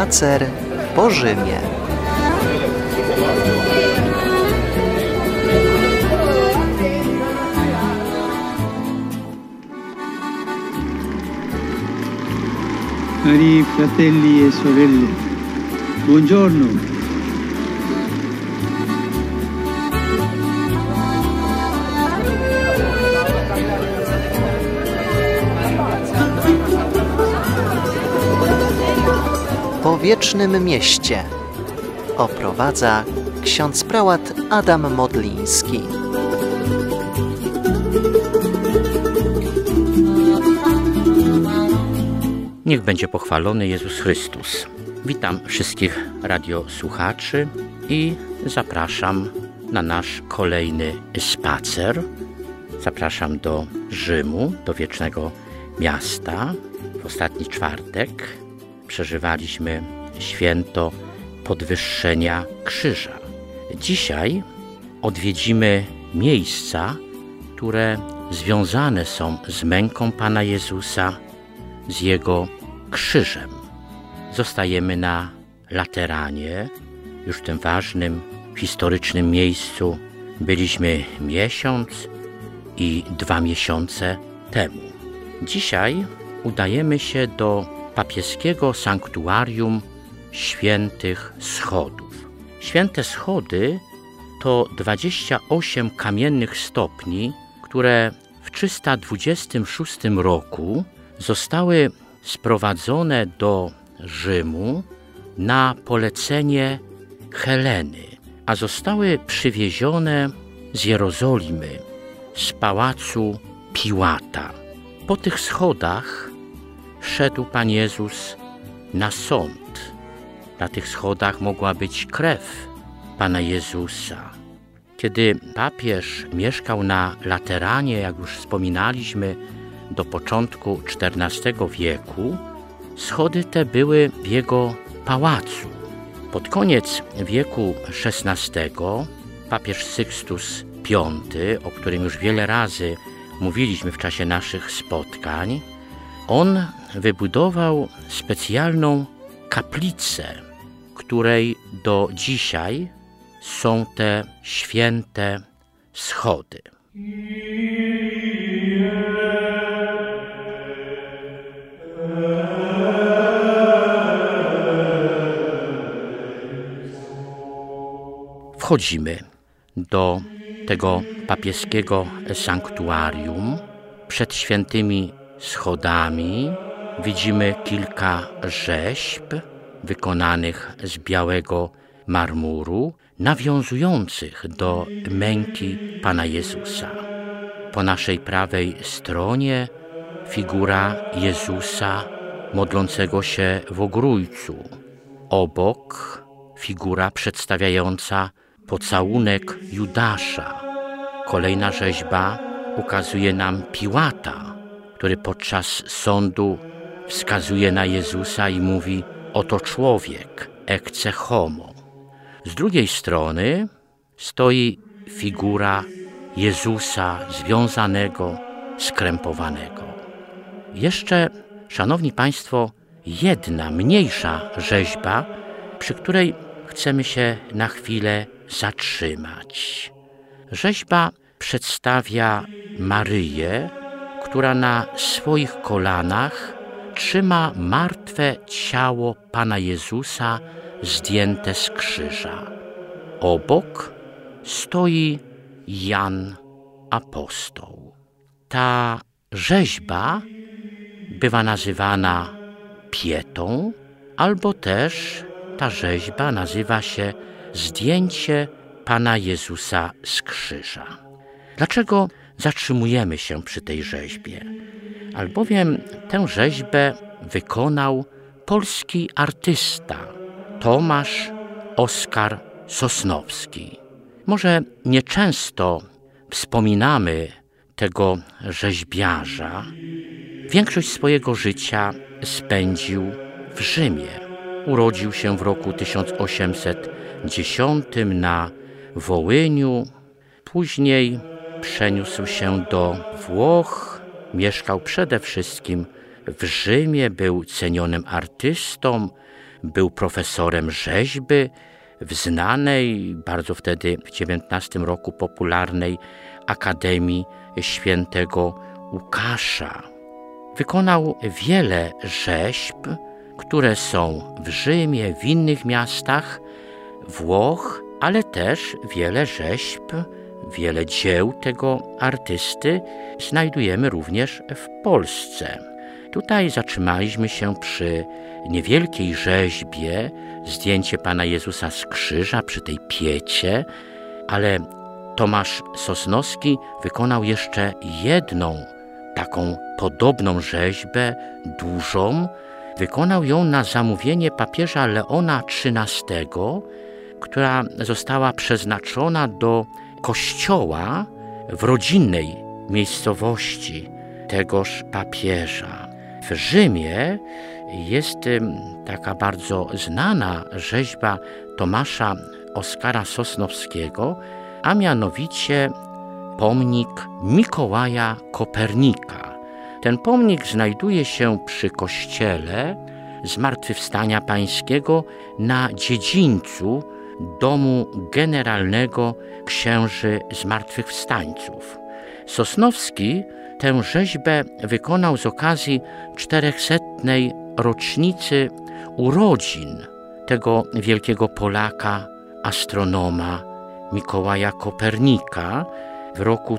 Spacer po Rzymie. Cari fratelli e sorelle, buongiorno. Po wiecznym mieście oprowadza ksiądz prałat Adam Modliński. Niech będzie pochwalony Jezus Chrystus. Witam wszystkich radiosłuchaczy i zapraszam na nasz kolejny spacer. Zapraszam do Rzymu, do wiecznego miasta. W ostatni czwartek przeżywaliśmy święto podwyższenia krzyża. Dzisiaj odwiedzimy miejsca, które związane są z męką Pana Jezusa, z Jego krzyżem. Zostajemy na Lateranie, już w tym ważnym, historycznym miejscu byliśmy miesiąc i 2 miesiące temu. Dzisiaj udajemy się do papieskiego sanktuarium Świętych Schodów. Święte Schody to 28 kamiennych stopni, które w 326 roku zostały sprowadzone do Rzymu na polecenie Heleny, a zostały przywiezione z Jerozolimy, z pałacu Piłata. Po tych schodach szedł Pan Jezus na sąd. Na tych schodach mogła być krew Pana Jezusa. Kiedy papież mieszkał na Lateranie, jak już wspominaliśmy, do początku XIV wieku, schody te były w jego pałacu. Pod koniec wieku XVI papież Sykstus V, o którym już wiele razy mówiliśmy w czasie naszych spotkań, on wybudował specjalną kaplicę, której do dzisiaj są te święte schody. Wchodzimy do tego papieskiego sanktuarium. Przed świętymi schodami widzimy kilka rzeźb wykonanych z białego marmuru, nawiązujących do męki Pana Jezusa. Po naszej prawej stronie figura Jezusa modlącego się w ogrójcu. Obok figura przedstawiająca pocałunek Judasza. Kolejna rzeźba ukazuje nam Piłata, który podczas sądu wskazuje na Jezusa i mówi: oto człowiek, ecce homo. Z drugiej strony stoi figura Jezusa związanego, skrępowanego. Jeszcze, szanowni Państwo, jedna mniejsza rzeźba, przy której chcemy się na chwilę zatrzymać. Rzeźba przedstawia Maryję, która na swoich kolanach trzyma martwe ciało Pana Jezusa zdjęte z krzyża. Obok stoi Jan Apostoł. Ta rzeźba bywa nazywana pietą, albo też ta rzeźba nazywa się zdjęcie Pana Jezusa z krzyża. Dlaczego zatrzymujemy się przy tej rzeźbie? Albowiem tę rzeźbę wykonał polski artysta Tomasz Oskar Sosnowski. Może nieczęsto wspominamy tego rzeźbiarza. Większość swojego życia spędził w Rzymie. Urodził się w roku 1810 na Wołyniu. Później przeniósł się do Włoch. Mieszkał przede wszystkim w Rzymie, był cenionym artystą, był profesorem rzeźby w znanej, bardzo wtedy w XIX roku popularnej Akademii Świętego Łukasza. Wykonał wiele rzeźb, które są w Rzymie, w innych miastach Włoch, ale też wiele rzeźb, wiele dzieł tego artysty znajdujemy również w Polsce. Tutaj zatrzymaliśmy się przy niewielkiej rzeźbie, zdjęcie Pana Jezusa z krzyża przy tej piecie, ale Tomasz Sosnowski wykonał jeszcze jedną taką podobną rzeźbę, dużą. Wykonał ją na zamówienie papieża Leona XIII, która została przeznaczona do kościoła w rodzinnej miejscowości tegoż papieża. W Rzymie jest taka bardzo znana rzeźba Tomasza Oskara Sosnowskiego, a mianowicie pomnik Mikołaja Kopernika. Ten pomnik znajduje się przy kościele Zmartwychwstania Pańskiego na dziedzińcu domu generalnego księży zmartwychwstańców. Sosnowski tę rzeźbę wykonał z okazji 400. rocznicy urodzin tego wielkiego Polaka, astronoma Mikołaja Kopernika w roku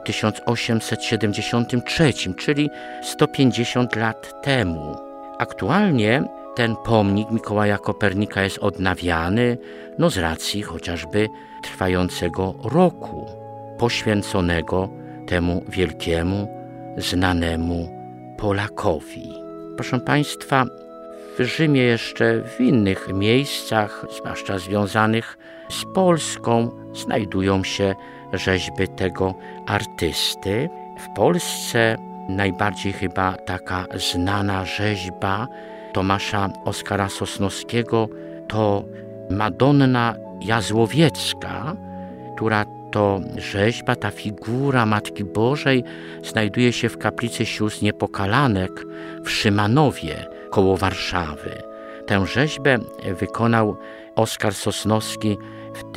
1873, czyli 150 lat temu. Aktualnie ten pomnik Mikołaja Kopernika jest odnawiany, z racji chociażby trwającego roku poświęconego temu wielkiemu, znanemu Polakowi. Proszę Państwa, w Rzymie jeszcze w innych miejscach, zwłaszcza związanych z Polską, znajdują się rzeźby tego artysty. W Polsce najbardziej chyba taka znana rzeźba Tomasza Oskara Sosnowskiego to Madonna Jazłowiecka, która to rzeźba, ta figura Matki Bożej znajduje się w kaplicy Sióstr Niepokalanek w Szymanowie koło Warszawy. Tę rzeźbę wykonał Oskar Sosnowski w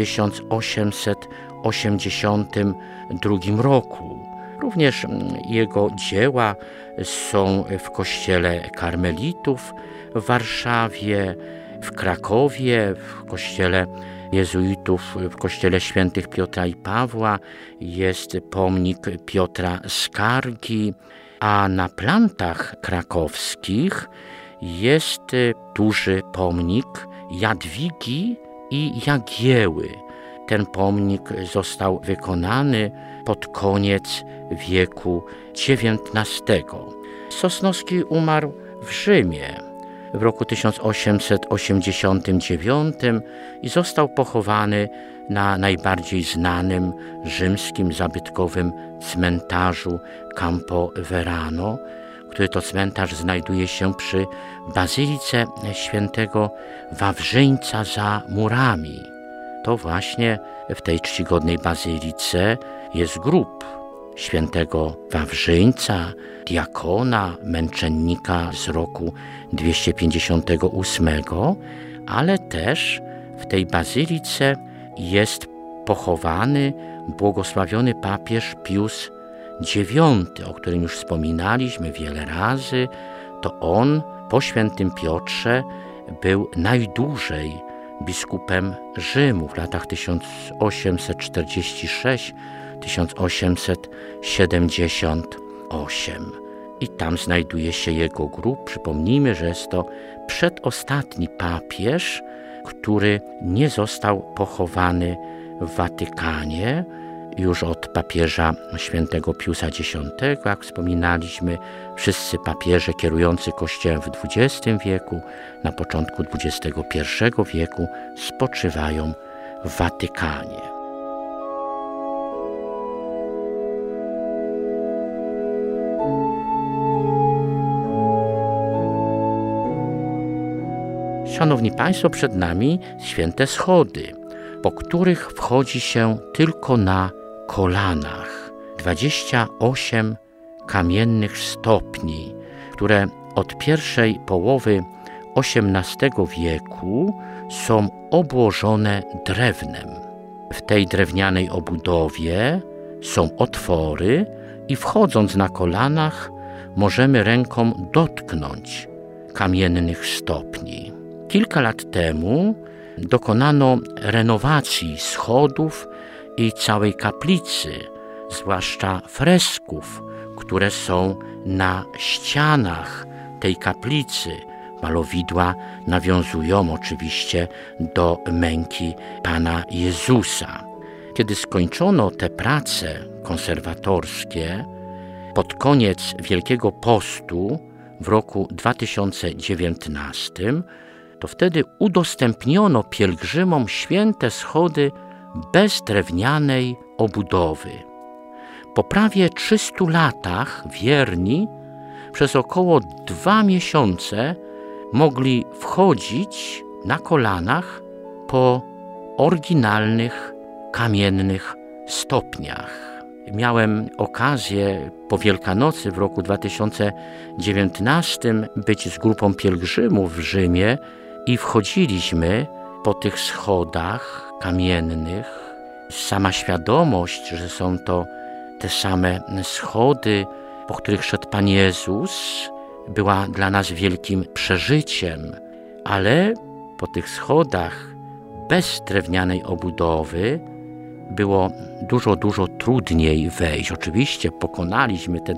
1882 roku. Również jego dzieła są w kościele karmelitów w Warszawie, w Krakowie, w kościele jezuitów, w kościele świętych Piotra i Pawła jest pomnik Piotra Skargi, a na plantach krakowskich jest duży pomnik Jadwigi i Jagieły. Ten pomnik został wykonany pod koniec wieku XIX. Sosnowski umarł w Rzymie w roku 1889 i został pochowany na najbardziej znanym rzymskim zabytkowym cmentarzu Campo Verano, który to cmentarz znajduje się przy Bazylice Świętego Wawrzyńca za murami. To właśnie w tej czcigodnej bazylice jest grób świętego Wawrzyńca, diakona, męczennika z roku 258, ale też w tej bazylice jest pochowany błogosławiony papież Pius IX, o którym już wspominaliśmy wiele razy. To on po świętym Piotrze był najdłużej biskupem Rzymu w latach 1846-1878. I tam znajduje się jego grób. Przypomnijmy, że jest to przedostatni papież, który nie został pochowany w Watykanie już od papieża świętego Piusa X. Jak wspominaliśmy, wszyscy papieże kierujący Kościołem w XX wieku, na początku XXI wieku spoczywają w Watykanie. Szanowni Państwo, przed nami święte schody, po których wchodzi się tylko na kolanach. 28 kamiennych stopni, które od pierwszej połowy XVIII wieku są obłożone drewnem. W tej drewnianej obudowie są otwory i wchodząc na kolanach możemy ręką dotknąć kamiennych stopni. Kilka lat temu dokonano renowacji schodów i całej kaplicy, zwłaszcza fresków, które są na ścianach tej kaplicy. Malowidła nawiązują oczywiście do męki Pana Jezusa. Kiedy skończono te prace konserwatorskie pod koniec Wielkiego Postu w roku 2019, to wtedy udostępniono pielgrzymom święte schody bez drewnianej obudowy. Po prawie 300 latach wierni przez około 2 miesiące mogli wchodzić na kolanach po oryginalnych kamiennych stopniach. Miałem okazję po Wielkanocy w roku 2019 być z grupą pielgrzymów w Rzymie i wchodziliśmy po tych schodach kamiennych. Sama świadomość, że są to te same schody, po których szedł Pan Jezus, była dla nas wielkim przeżyciem, ale po tych schodach bez drewnianej obudowy było dużo trudniej wejść. Oczywiście pokonaliśmy te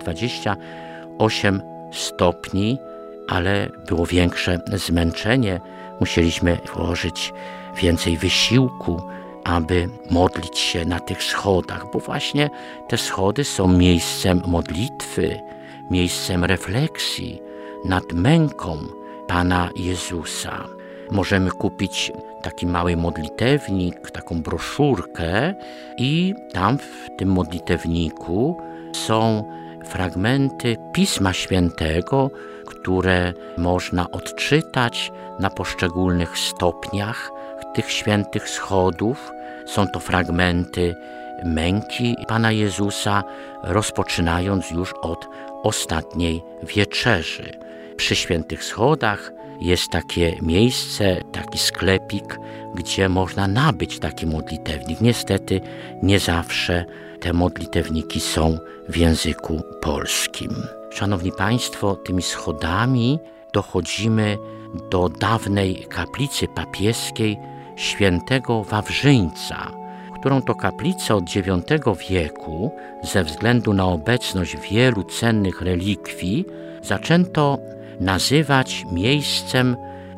28 stopni, ale było większe zmęczenie. Musieliśmy włożyć więcej wysiłku, aby modlić się na tych schodach, bo właśnie te schody są miejscem modlitwy, miejscem refleksji nad męką Pana Jezusa. Możemy kupić taki mały modlitewnik, taką broszurkę i tam w tym modlitewniku są fragmenty Pisma Świętego, które można odczytać na poszczególnych stopniach tych świętych schodów. Są to fragmenty męki Pana Jezusa, rozpoczynając już od ostatniej wieczerzy. Przy świętych schodach jest takie miejsce, taki sklepik, gdzie można nabyć taki modlitewnik. Niestety nie zawsze te modlitewniki są w języku polskim. Szanowni Państwo, tymi schodami dochodzimy do dawnej kaplicy papieskiej świętego Wawrzyńca, którą to kaplicę od IX wieku ze względu na obecność wielu cennych relikwii zaczęto nazywać miejscem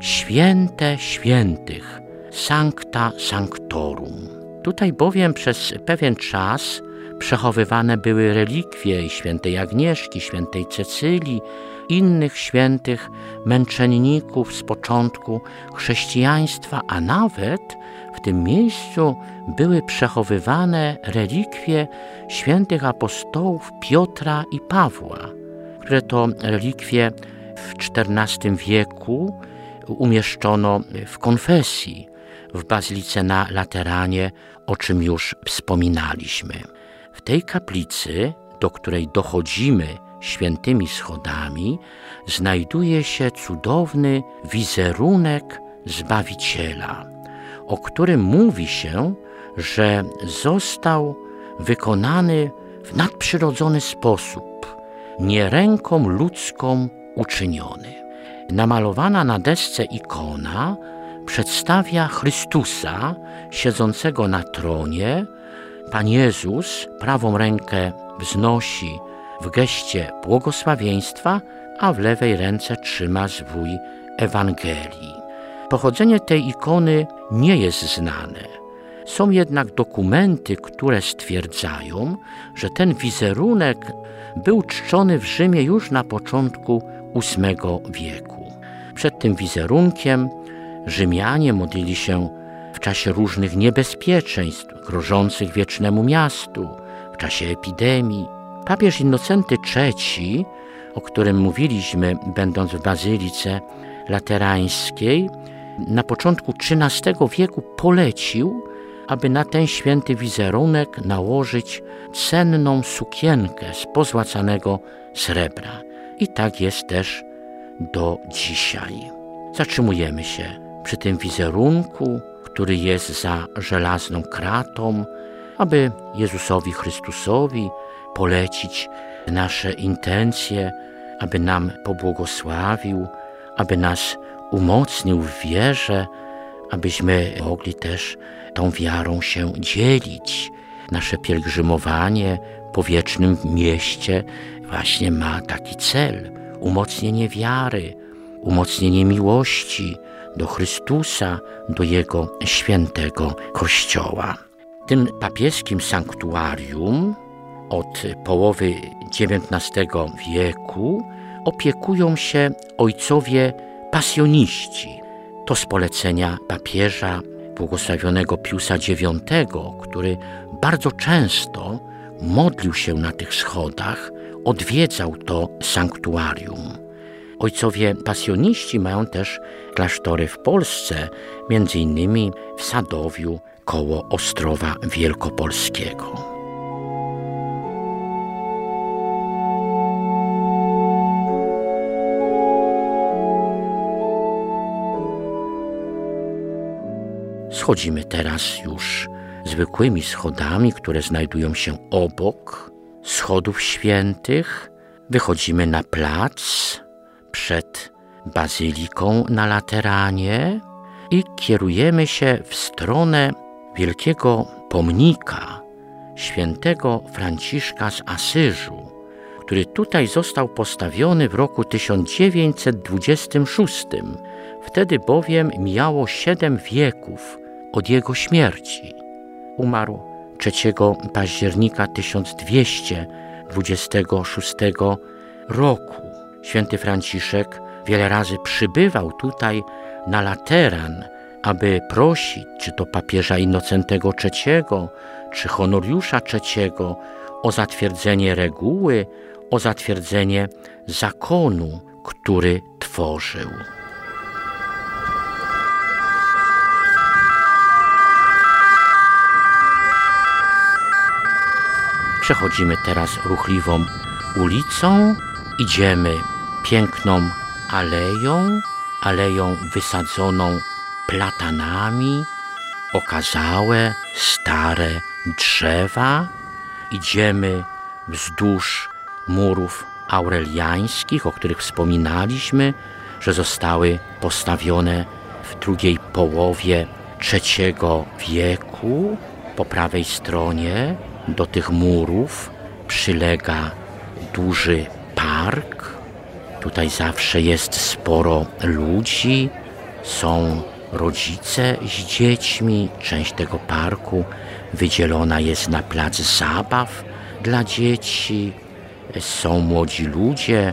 święte świętych, Sancta Sanctorum. Tutaj bowiem przez pewien czas przechowywane były relikwie świętej Agnieszki, świętej Cecylii, innych świętych męczenników z początku chrześcijaństwa, a nawet w tym miejscu były przechowywane relikwie świętych apostołów Piotra i Pawła, które to relikwie w XIV wieku umieszczono w konfesji w Bazylice na Lateranie, o czym już wspominaliśmy. W tej kaplicy, do której dochodzimy świętymi schodami, znajduje się cudowny wizerunek Zbawiciela, o którym mówi się, że został wykonany w nadprzyrodzony sposób, nie ręką ludzką uczyniony. Namalowana na desce ikona przedstawia Chrystusa siedzącego na tronie. Pan Jezus prawą rękę wznosi w geście błogosławieństwa, a w lewej ręce trzyma zwój Ewangelii. Pochodzenie tej ikony nie jest znane. Są jednak dokumenty, które stwierdzają, że ten wizerunek był czczony w Rzymie już na początku VIII wieku. Przed tym wizerunkiem Rzymianie modlili się w czasie różnych niebezpieczeństw grożących wiecznemu miastu, w czasie epidemii. Papież Innocenty III, o którym mówiliśmy, będąc w Bazylice Laterańskiej, na początku XIII wieku polecił, aby na ten święty wizerunek nałożyć cenną sukienkę z pozłacanego srebra. I tak jest też do dzisiaj. Zatrzymujemy się przy tym wizerunku, który jest za żelazną kratą, aby Jezusowi Chrystusowi polecić nasze intencje, aby nam pobłogosławił, aby nas umocnił w wierze, abyśmy mogli też tą wiarą się dzielić. Nasze pielgrzymowanie po wiecznym mieście właśnie ma taki cel: umocnienie wiary, umocnienie miłości do Chrystusa, do Jego świętego Kościoła. Tym papieskim sanktuarium od połowy XIX wieku opiekują się ojcowie pasjoniści. To z polecenia papieża błogosławionego Piusa IX, który bardzo często modlił się na tych schodach, odwiedzał to sanktuarium. Ojcowie pasjoniści mają też klasztory w Polsce, między innymi w Sadowiu koło Ostrowa Wielkopolskiego. Schodzimy teraz już zwykłymi schodami, które znajdują się obok schodów świętych. Wychodzimy na plac przed bazyliką na Lateranie i kierujemy się w stronę wielkiego pomnika świętego Franciszka z Asyżu, który tutaj został postawiony w roku 1926. Wtedy bowiem mijało 7 wieków od jego śmierci. Umarł 3 października 1226 roku. Święty Franciszek wiele razy przybywał tutaj na Lateran, aby prosić, czy to papieża Innocentego III, czy Honoriusza III, o zatwierdzenie reguły, o zatwierdzenie zakonu, który tworzył. Przechodzimy teraz ruchliwą ulicą, idziemy piękną aleją wysadzoną platanami, okazałe, stare drzewa. Idziemy wzdłuż murów aureliańskich, o których wspominaliśmy, że zostały postawione w drugiej połowie III wieku. Po prawej stronie do tych murów przylega duży park. Tutaj zawsze jest sporo ludzi, są rodzice z dziećmi. Część tego parku wydzielona jest na plac zabaw dla dzieci. Są młodzi ludzie,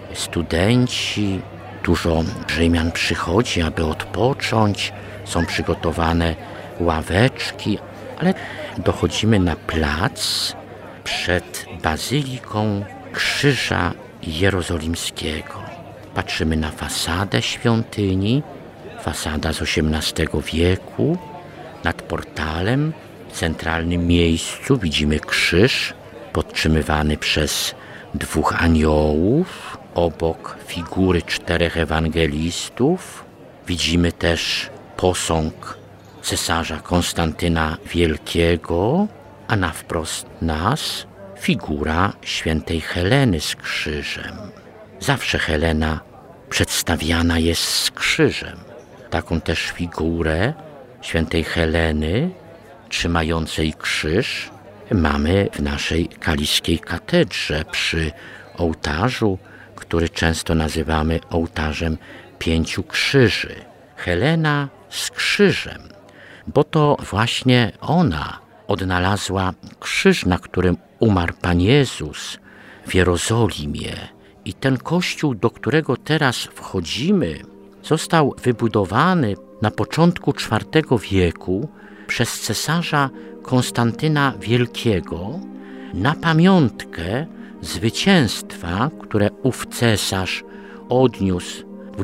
studenci. Dużo Rzymian przychodzi, aby odpocząć. Są przygotowane ławeczki, ale dochodzimy na plac przed Bazyliką Krzyża Jerozolimskiego. Patrzymy na fasadę świątyni, fasada z XVIII wieku. Nad portalem w centralnym miejscu widzimy krzyż podtrzymywany przez 2 aniołów, obok figury 4 ewangelistów. Widzimy też posąg cesarza Konstantyna Wielkiego, a na wprost nas figura świętej Heleny z krzyżem. Zawsze Helena przedstawiana jest z krzyżem. Taką też figurę świętej Heleny trzymającej krzyż mamy w naszej kaliskiej katedrze przy ołtarzu, który często nazywamy ołtarzem 5 krzyży. Helena z krzyżem, bo to właśnie ona odnalazła krzyż, na którym umarł Pan Jezus w Jerozolimie. I ten kościół, do którego teraz wchodzimy, został wybudowany na początku IV wieku przez cesarza Konstantyna Wielkiego na pamiątkę zwycięstwa, które ów cesarz odniósł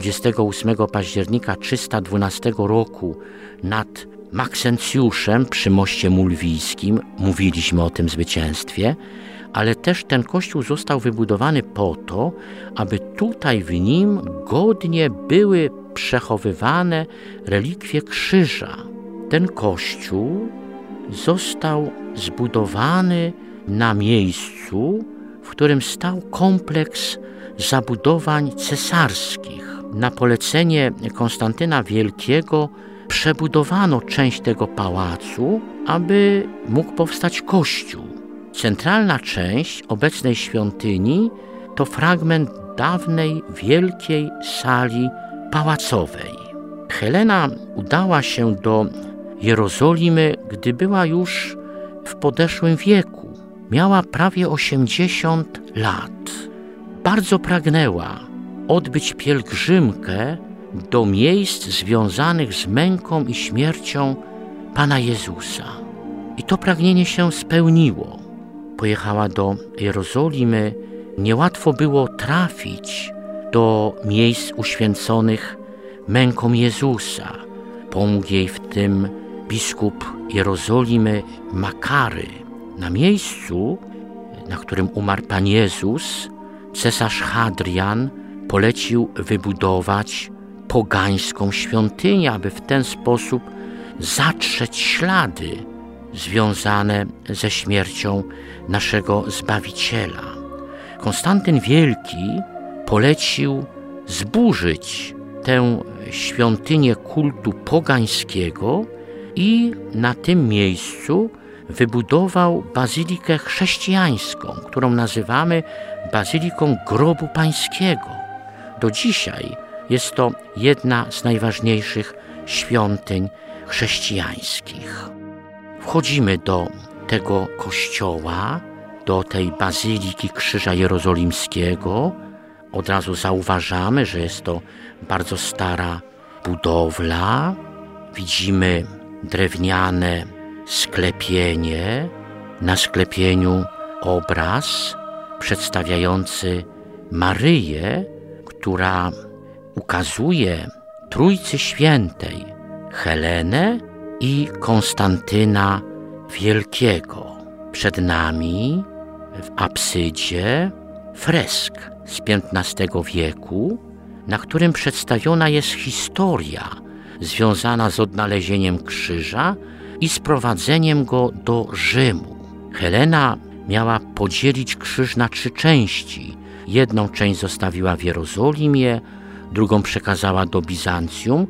28 października 312 roku nad Maksencjuszem przy moście mulwijskim. Mówiliśmy o tym zwycięstwie, ale też ten kościół został wybudowany po to, aby tutaj w nim godnie były przechowywane relikwie krzyża. Ten kościół został zbudowany na miejscu, w którym stał kompleks zabudowań cesarskich. Na polecenie Konstantyna Wielkiego przebudowano część tego pałacu, aby mógł powstać kościół. Centralna część obecnej świątyni to fragment dawnej, wielkiej sali pałacowej. Helena udała się do Jerozolimy, gdy była już w podeszłym wieku. Miała prawie 80 lat. Bardzo pragnęła odbyć pielgrzymkę do miejsc związanych z męką i śmiercią Pana Jezusa. I to pragnienie się spełniło. Pojechała do Jerozolimy. Niełatwo było trafić do miejsc uświęconych mękom Jezusa. Pomógł jej w tym biskup Jerozolimy Makary. Na miejscu, na którym umarł Pan Jezus, cesarz Hadrian polecił wybudować pogańską świątynię, aby w ten sposób zatrzeć ślady związane ze śmiercią naszego Zbawiciela. Konstantyn Wielki polecił zburzyć tę świątynię kultu pogańskiego i na tym miejscu wybudował bazylikę chrześcijańską, którą nazywamy Bazyliką Grobu Pańskiego. Do dzisiaj jest to jedna z najważniejszych świątyń chrześcijańskich. Wchodzimy do tego kościoła, do tej Bazyliki Krzyża Jerozolimskiego. Od razu zauważamy, że jest to bardzo stara budowla. Widzimy drewniane sklepienie. Na sklepieniu obraz przedstawiający Maryję, która ukazuje Trójcy Świętej, Helenę i Konstantyna Wielkiego. Przed nami w apsydzie fresk z XV wieku, na którym przedstawiona jest historia związana z odnalezieniem krzyża i sprowadzeniem go do Rzymu. Helena miała podzielić krzyż na 3 części. Jedną część zostawiła w Jerozolimie, drugą przekazała do Bizancjum,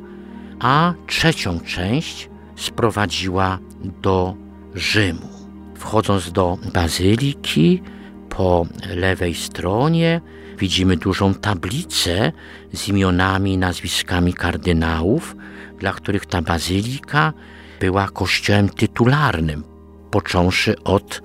a 3. część sprowadziła do Rzymu. Wchodząc do bazyliki, po lewej stronie widzimy dużą tablicę z imionami i nazwiskami kardynałów, dla których ta bazylika była kościołem tytularnym, począwszy od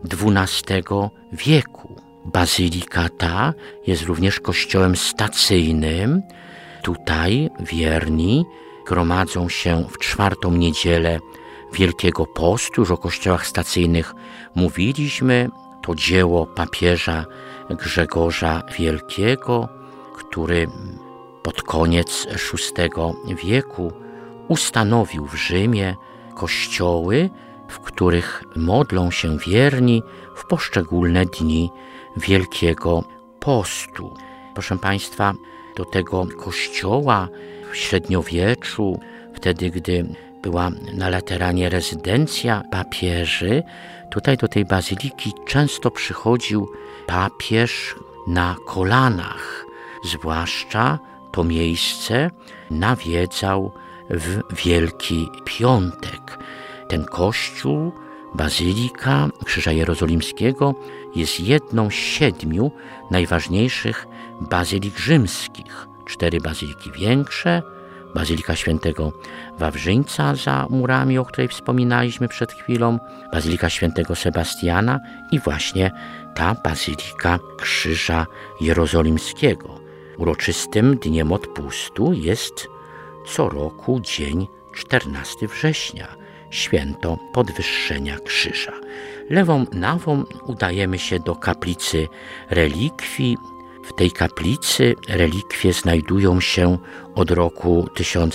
XII wieku. Bazylika ta jest również kościołem stacyjnym. Tutaj wierni gromadzą się w 4. niedzielę Wielkiego Postu. Już o kościołach stacyjnych mówiliśmy. To dzieło papieża Grzegorza Wielkiego, który pod koniec VI wieku ustanowił w Rzymie kościoły, w których modlą się wierni w poszczególne dni Wielkiego Postu. Proszę Państwa, do tego kościoła w średniowieczu, wtedy gdy była na Lateranie rezydencja papieży, tutaj do tej bazyliki często przychodził papież na kolanach. Zwłaszcza to miejsce nawiedzał w Wielki Piątek. Ten kościół, Bazylika Krzyża Jerozolimskiego, jest jedną z 7 najważniejszych bazylik rzymskich. 4 bazyliki większe, Bazylika Świętego Wawrzyńca za murami, o której wspominaliśmy przed chwilą, Bazylika Świętego Sebastiana i właśnie ta Bazylika Krzyża Jerozolimskiego. Uroczystym dniem odpustu jest co roku dzień 14 września, święto Podwyższenia Krzyża. Lewą nawą udajemy się do kaplicy relikwii. W tej kaplicy relikwie znajdują się od roku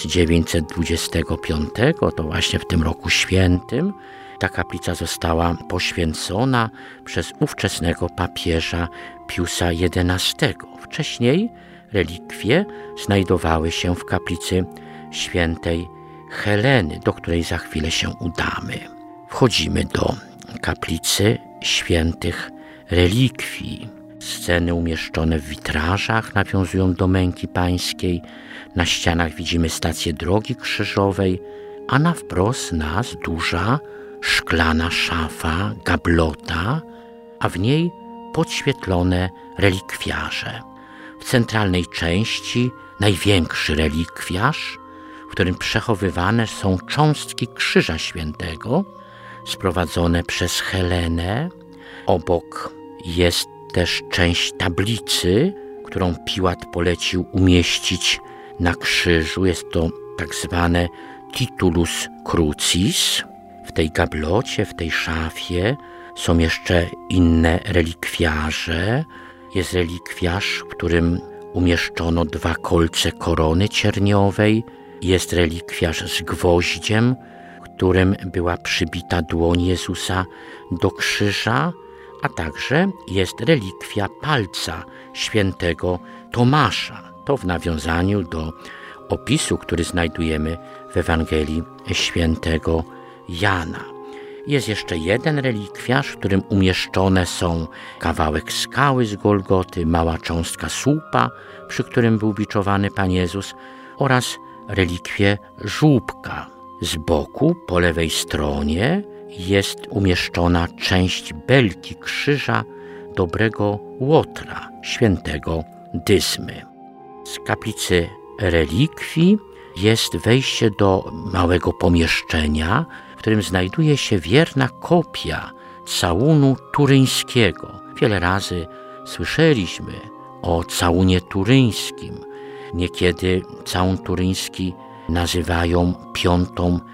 1925, to właśnie w tym roku świętym. Ta kaplica została poświęcona przez ówczesnego papieża Piusa XI. Wcześniej relikwie znajdowały się w kaplicy świętej Heleny, do której za chwilę się udamy. Wchodzimy do kaplicy świętych relikwii. Sceny umieszczone w witrażach nawiązują do męki pańskiej. Na ścianach widzimy stację drogi krzyżowej, a na wprost nas duża szklana szafa, gablota, a w niej podświetlone relikwiarze. W centralnej części największy relikwiarz, w którym przechowywane są cząstki Krzyża Świętego, sprowadzone przez Helenę. Obok jest też część tablicy, którą Piłat polecił umieścić na krzyżu. Jest to tak zwane titulus crucis. W tej gablocie, w tej szafie są jeszcze inne relikwiarze. Jest relikwiarz, w którym umieszczono 2 kolce korony cierniowej. Jest relikwiarz z gwoździem, którym była przybita dłoń Jezusa do krzyża, a także jest relikwia palca świętego Tomasza. To w nawiązaniu do opisu, który znajdujemy w Ewangelii świętego Jana. Jest jeszcze jeden relikwiarz, w którym umieszczone są kawałek skały z Golgoty, mała cząstka słupa, przy którym był biczowany Pan Jezus, oraz relikwie żłóbka. Z boku, po lewej stronie, jest umieszczona część belki krzyża Dobrego Łotra, świętego Dyzmy. Z kaplicy relikwii jest wejście do małego pomieszczenia, w którym znajduje się wierna kopia całunu turyńskiego. Wiele razy słyszeliśmy o całunie turyńskim. Niekiedy całun turyński nazywają 5.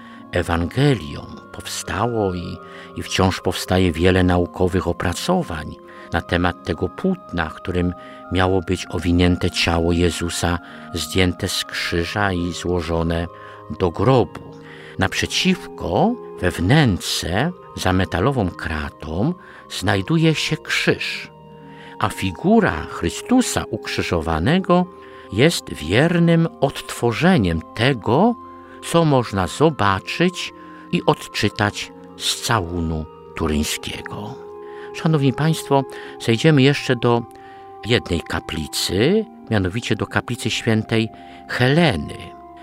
Ewangelią. Powstało i wciąż powstaje wiele naukowych opracowań na temat tego płótna, którym miało być owinięte ciało Jezusa, zdjęte z krzyża i złożone do grobu. Naprzeciwko, we wnęce, za metalową kratą, znajduje się krzyż, a figura Chrystusa ukrzyżowanego jest wiernym odtworzeniem tego, co można zobaczyć i odczytać z całunu turyńskiego. Szanowni Państwo, zejdziemy jeszcze do jednej kaplicy, mianowicie do kaplicy świętej Heleny.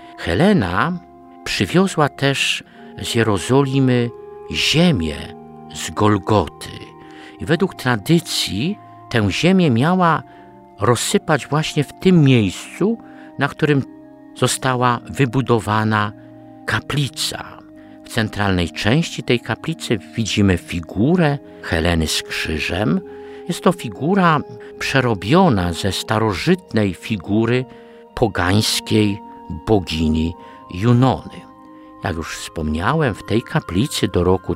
Helena przywiozła też z Jerozolimy ziemię z Golgoty i według tradycji tę ziemię miała rozsypać właśnie w tym miejscu, na którym została wybudowana kaplica. W centralnej części tej kaplicy widzimy figurę Heleny z krzyżem. Jest to figura przerobiona ze starożytnej figury pogańskiej bogini Junony. Jak już wspomniałem, w tej kaplicy do roku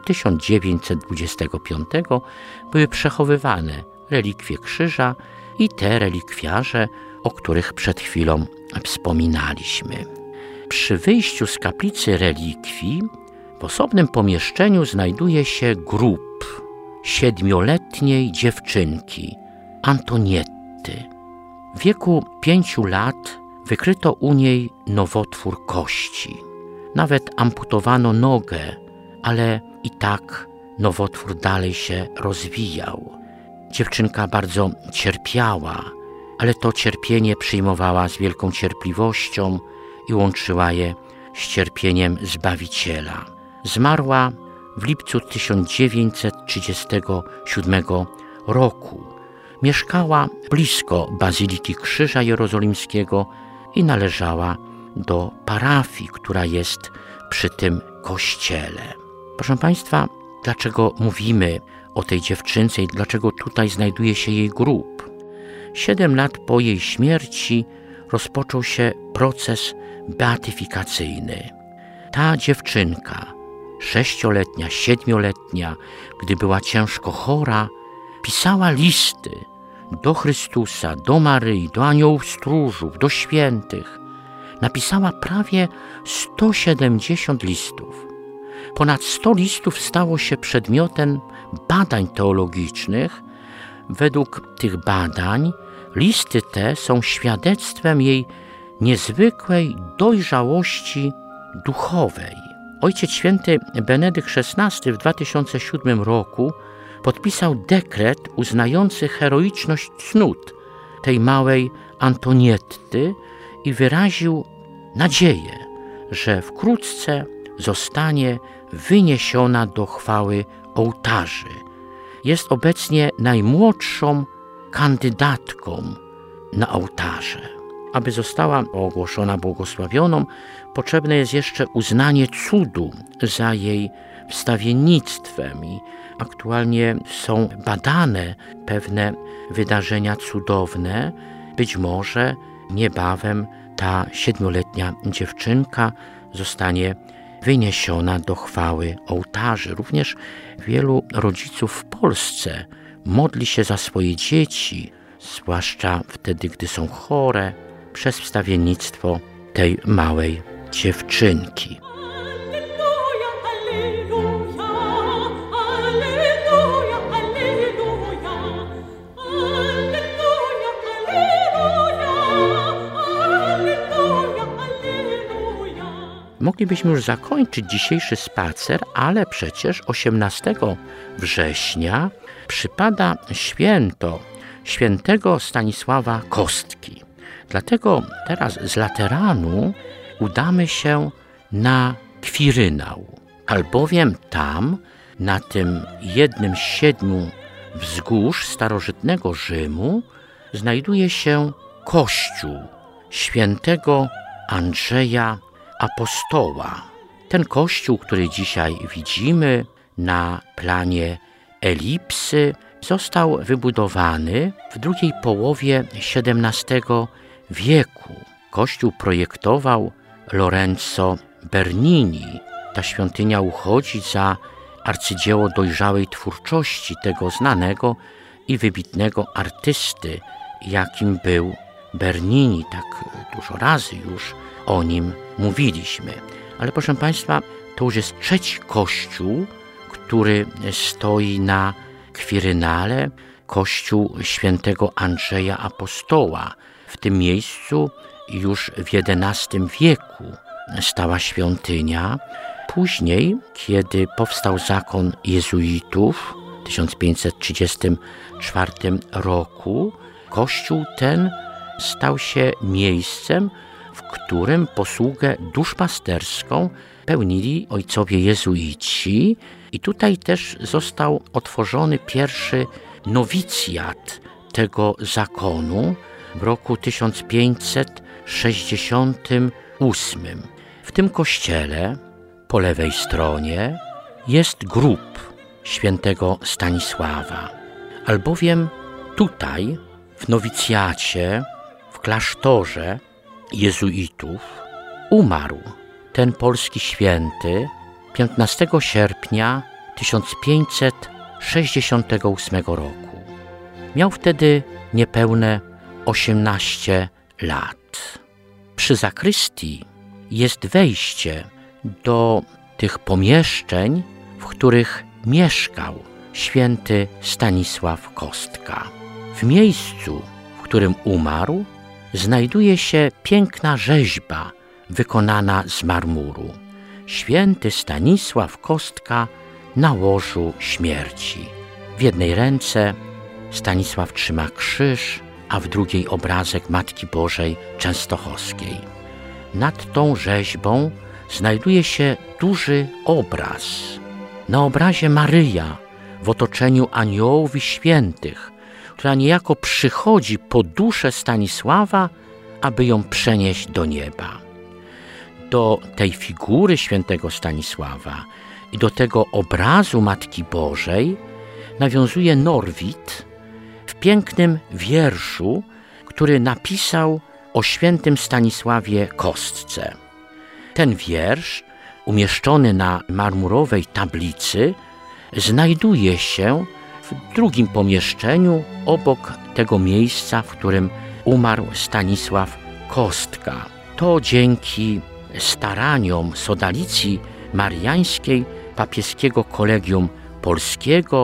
1925 były przechowywane relikwie krzyża i te relikwiarze, o których przed chwilą wspominaliśmy. Przy wyjściu z kaplicy relikwii w osobnym pomieszczeniu znajduje się grób 7-letniej dziewczynki, Antonietty. W wieku 5 lat wykryto u niej nowotwór kości. Nawet amputowano nogę, ale i tak nowotwór dalej się rozwijał. Dziewczynka bardzo cierpiała, ale to cierpienie przyjmowała z wielką cierpliwością i łączyła je z cierpieniem Zbawiciela. Zmarła w lipcu 1937 roku. Mieszkała blisko Bazyliki Krzyża Jerozolimskiego i należała do parafii, która jest przy tym kościele. Proszę Państwa, dlaczego mówimy o tej dziewczynce i dlaczego tutaj znajduje się jej grób? 7 lat po jej śmierci rozpoczął się proces beatyfikacyjny. Ta dziewczynka, 6-letnia, 7-letnia, gdy była ciężko chora, pisała listy do Chrystusa, do Maryi, do aniołów stróżów, do świętych. Napisała prawie 170 listów. Ponad 100 listów stało się przedmiotem badań teologicznych. Według tych badań Listy te są świadectwem jej niezwykłej dojrzałości duchowej. Ojciec święty Benedykt XVI w 2007 roku podpisał dekret uznający heroiczność cnót tej małej Antonietty i wyraził nadzieję, że wkrótce zostanie wyniesiona do chwały ołtarzy. Jest obecnie najmłodszą kandydatką na ołtarze. Aby została ogłoszona błogosławioną, potrzebne jest jeszcze uznanie cudu za jej wstawiennictwem i aktualnie są badane pewne wydarzenia cudowne. Być może niebawem ta 7-letnia dziewczynka zostanie wyniesiona do chwały ołtarzy. Również wielu rodziców w Polsce modli się za swoje dzieci, zwłaszcza wtedy, gdy są chore, przez wstawiennictwo tej małej dziewczynki. Moglibyśmy już zakończyć dzisiejszy spacer, ale przecież 18 września przypada święto świętego Stanisława Kostki. Dlatego teraz z Lateranu udamy się na Kwirynał, albowiem tam, na tym jednym z 7 wzgórz starożytnego Rzymu, znajduje się kościół świętego Andrzeja Apostoła. Ten kościół, który dzisiaj widzimy na planie elipsy, został wybudowany w drugiej połowie XVII wieku. Kościół projektował Lorenzo Bernini. Ta świątynia uchodzi za arcydzieło dojrzałej twórczości tego znanego i wybitnego artysty, jakim był Bernini. Tak dużo razy już o nim mówiliśmy. Ale proszę Państwa, to już jest trzeci kościół, który stoi na Kwirynale, kościół świętego Andrzeja Apostoła. W tym miejscu już w XI wieku stała świątynia. Później, kiedy powstał zakon jezuitów w 1534 roku, kościół ten stał się miejscem, w którym posługę duszpasterską pełnili ojcowie jezuici i tutaj też został otworzony pierwszy nowicjat tego zakonu w roku 1568. W tym kościele po lewej stronie jest grób świętego Stanisława, albowiem tutaj w nowicjacie, w klasztorze jezuitów umarł ten polski święty 15 sierpnia 1568 roku. Miał wtedy niespełna 18 lat. Przy zakrystii jest wejście do tych pomieszczeń, w których mieszkał święty Stanisław Kostka. W miejscu, w którym umarł, znajduje się piękna rzeźba wykonana z marmuru. Święty Stanisław Kostka na łożu śmierci. W jednej ręce Stanisław trzyma krzyż, a w drugiej obrazek Matki Bożej Częstochowskiej. Nad tą rzeźbą znajduje się duży obraz. Na obrazie Maryja w otoczeniu aniołów i świętych, która niejako przychodzi po duszę Stanisława, aby ją przenieść do nieba. Do tej figury świętego Stanisława i do tego obrazu Matki Bożej nawiązuje Norwid w pięknym wierszu, który napisał o świętym Stanisławie Kostce. Ten wiersz, umieszczony na marmurowej tablicy, znajduje się w drugim pomieszczeniu obok tego miejsca, w którym umarł Stanisław Kostka. To dzięki staraniom Sodalicji Mariańskiej, papieskiego Kolegium Polskiego,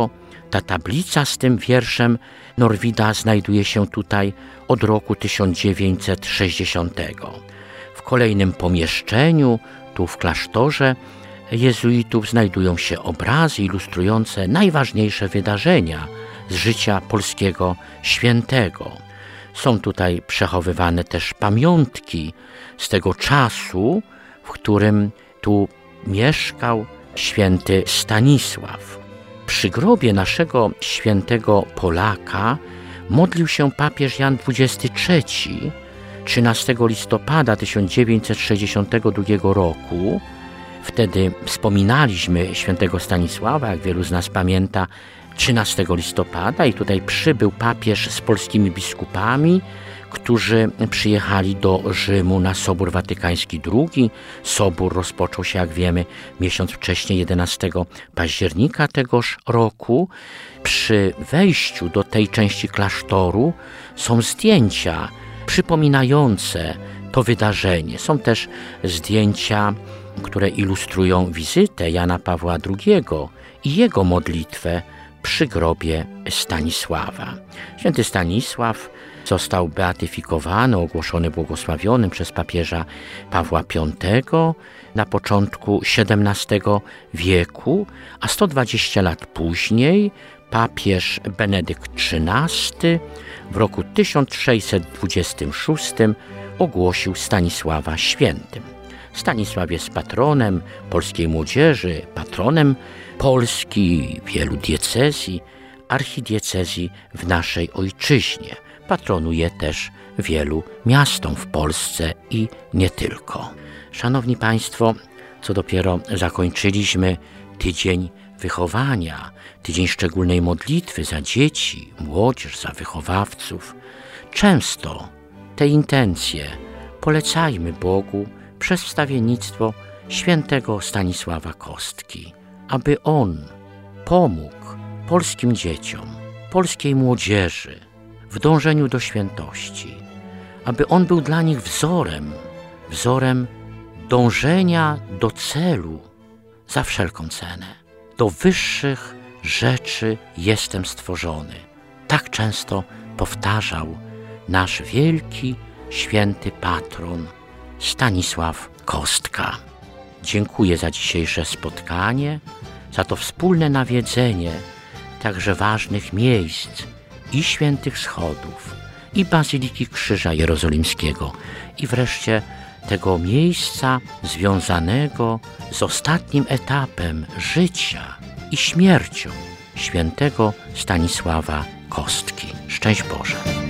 Ta tablica z tym wierszem Norwida znajduje się tutaj od roku 1960. W kolejnym pomieszczeniu, tu w klasztorze jezuitów, znajdują się obrazy ilustrujące najważniejsze wydarzenia z życia polskiego świętego. Są tutaj przechowywane też pamiątki z tego czasu, w którym tu mieszkał święty Stanisław. Przy grobie naszego świętego Polaka modlił się papież Jan XXIII 13 listopada 1962 roku. Wtedy wspominaliśmy świętego Stanisława, jak wielu z nas pamięta, 13 listopada i tutaj przybył papież z polskimi biskupami, którzy przyjechali do Rzymu na Sobór Watykański II. Sobór rozpoczął się, jak wiemy, miesiąc wcześniej, 11 października tegoż roku. Przy wejściu do tej części klasztoru są zdjęcia przypominające to wydarzenie. Są też zdjęcia, które ilustrują wizytę Jana Pawła II i jego modlitwę przy grobie Stanisława. Święty Stanisław został beatyfikowany, ogłoszony błogosławionym przez papieża Pawła V na początku XVII wieku, a 120 lat później papież Benedykt XIII w roku 1626 ogłosił Stanisława świętym. Stanisław jest patronem polskiej młodzieży, patronem Polski, wielu diecezji, archidiecezji w naszej ojczyźnie. Patronuje też wielu miastom w Polsce i nie tylko. Szanowni Państwo, co dopiero zakończyliśmy tydzień wychowania, tydzień szczególnej modlitwy za dzieci, młodzież, za wychowawców. Często te intencje polecajmy Bogu przez wstawiennictwo świętego Stanisława Kostki, aby on pomógł polskim dzieciom, polskiej młodzieży w dążeniu do świętości, aby on był dla nich wzorem dążenia do celu za wszelką cenę. Do wyższych rzeczy jestem stworzony. Tak często powtarzał nasz wielki, święty patron Stanisław Kostka. Dziękuję za dzisiejsze spotkanie, za to wspólne nawiedzenie także ważnych miejsc i świętych schodów, i Bazyliki Krzyża Jerozolimskiego, i wreszcie tego miejsca związanego z ostatnim etapem życia i śmiercią świętego Stanisława Kostki. Szczęść Boże!